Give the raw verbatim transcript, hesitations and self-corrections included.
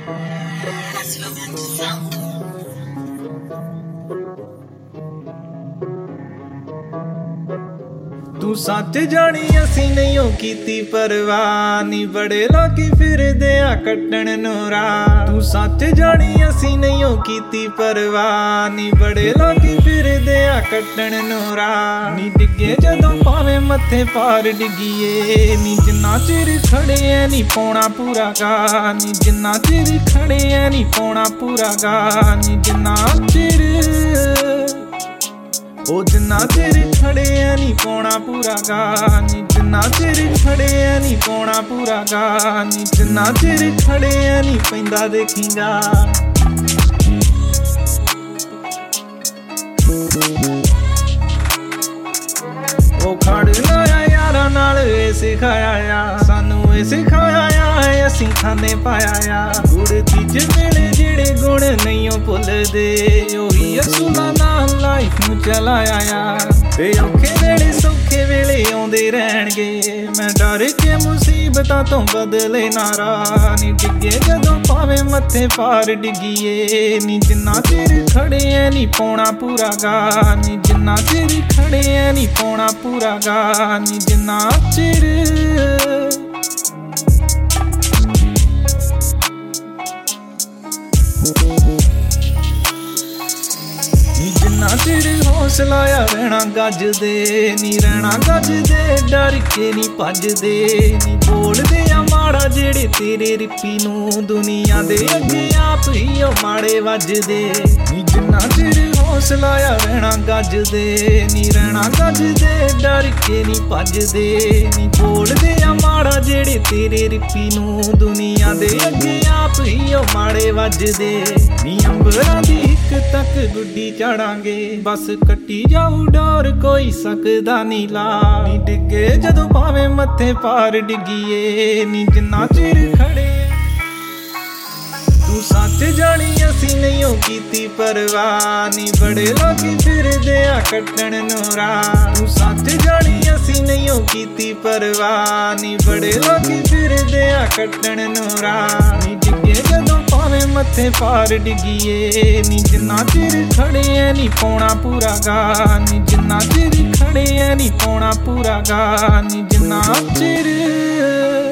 तू सच जानी असी नहीं कीती परवाह नी बड़े लोकी फिरदे आ कट्टण नूरा। तू सच जानी असी नहीं कीती परवाह नी बड़े लोकी फिरदे आ कट्टण नूरा। नी डिगे जदों पावे मत्थे पार डिगीए नी जिन्ना चिर खड़े ऐ नी पौना पूरा गा। नी जिन्ना चिर खड़े ऐ नी पौना पूरा गा। नी जिन्ना चिर ओ जिन्ना चिर खड़े ऐ नी पौना पूरा गा। नी जिन्ना चिर खड़े ऐ नी पौना पूरा गा। नी जिन्ना चिर खड़े ऐ नी पैंदा देखीगा। ओ खड़ लाया यारा नाल ए सिखाया आ सानू ए सिखाया आ असीं खाने पाया आ। गुड़ तीज वेले जेड़े गुण नहीं भुलदे ओही असूलां नाल लाइफ नूं चलाया आ। ते औखे वेले सौखे वेले आउंदे रहणगे मैं डर के मुसीबतां तों बदले ना राह। नी डिगे जदों पावे मत्थे पार डिगीए नी जिन्ना चिर खड़े ऐ नी पौना पूरा गा। नी जिन्ना चिर खड़े ऐ नी पौना पूरा गा। नी जिन्ना चिर नी जिन्ना चिर हौसला आ रहना गजदे नी रहना गजदे डर के नी भजदे। नी बोलदे आ माड़ा जेड़े तेरे रिप्पी नूं दुनिया दे अगे आप ही ओ माड़े वजदे। नी जिन्ना चिर हौसला आ रहना गजदे नी रहना गजदे डर के नी भजदे। नी बोलदे आ माड़ा जेड़े तेरे रिप्पी नूं दुनिया दे अगे आप ही ओ माड़े वजदे। नी अंबरां दी इक तक गुड्डी चढ़ांगे बस कट्टी जाऊ डोर कोई सकदा नी ला। नी डिगे जदों पावे मत्थे पार डिगीए नी जिन्ना चिर खड़े। तू सच जानी असी नहीं कीती परवाह नी बड़े लोकी फिरदे आ कट्टण नूरा। तू सच जानी असी नहीं कीती परवाह नी बड़े लोकी फिरदे आ कट्टण नूरा। नी डिगे जदों पावे मत्थे पार डिगीए नी जिन्ना चिर खड़े ऐ नी पौना पूरा गा। नी जिन्ना चिर खड़े ऐ नी पौना पूरा गा। नी जिन्ना चिर